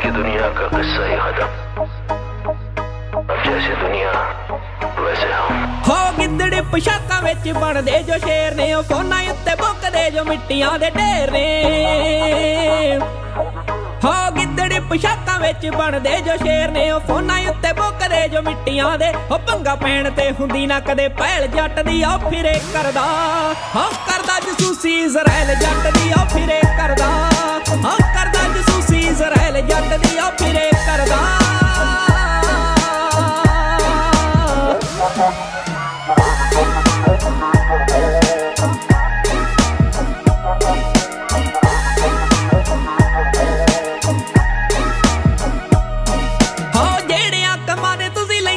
की दुनिया का किस्सा ही खत्म। अब जैसे दुनिया वैसे हम। हो गिद्दड़ पोशाकां विच बनदे जो शेर ने, ओ फोनां उत्ते बुकदे जो मिट्टियां दे ढेर ने। हो गिद्दड़ पोशाकां विच बनदे जो शेर ने, ओ फोनां उत्ते बुकदे जो मिट्टियां दे। ओ पंगा पैण ते हुंदी ना कदे पहल जट दी, ओ फिरे करदा हो करदा जसूसी इज़राइल जट दी, ओ फिरे करदा हो करदा जसूसी इज़राइल जट दी, ओ फिरे करदा।